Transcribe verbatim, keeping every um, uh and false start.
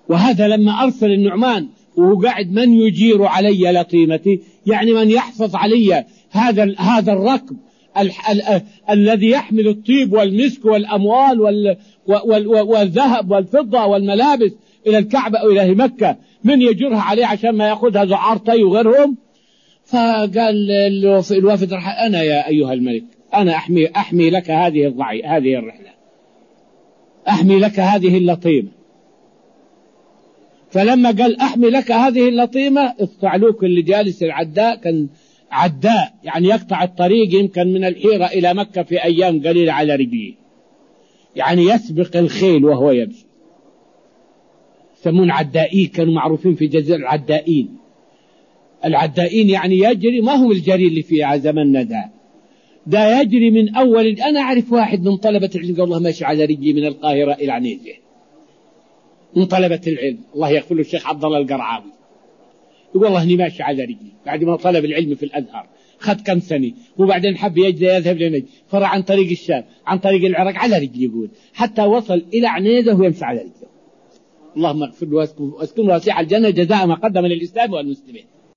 وهذا لما أرسل النعمان وهو قاعد من يجير علي لطيمتي، يعني من يحفظ علي هذا هذا الركب ال ال ال الذي يحمل الطيب والمسك والأموال وال وال والذهب والفضة والملابس إلى الكعبة أو إلى مكة، من يجرها عليه عشان ما يأخذها زعار طي وغيرهم. فقال الوافد أنا يا أيها الملك أنا أحمي, أحمي لك هذه الضعي هذه الرحلة، أحمي لك هذه اللطيمة. فلما قال أحمي لك هذه اللطيمة، الصعلوك اللي جالس العداء كان عداء يعني يقطع الطريق يمكن من الحيرة إلى مكة في أيام قليلة على رجليه، يعني يسبق الخيل وهو يمشي. يسمون عدائين، كانوا معروفين في جزيرة العدائين. العدائين يعني يجري، ما هم الجري اللي في زمننا ده، ده يجري من أول. أنا أعرف واحد من طلبة العلم والله ماشي على رجلي من القاهرة إلى عنيزة، من طلبة العلم الله يغفر له الشيخ عبد الله القرعاوي، يقول والله إني ماشي على رجلي بعد ما طلب العلم في الأزهر، خد كم سنة وبعدين حب يجري يذهب لنجد، فرع عن طريق الشام عن طريق العراق على رجلي، يقول حتى وصل إلى عنيزة ويمشي على رجله. اللهم اغفر له واسكنه واسع الجنة جزاء ما قدم للإسلام والمسلمين.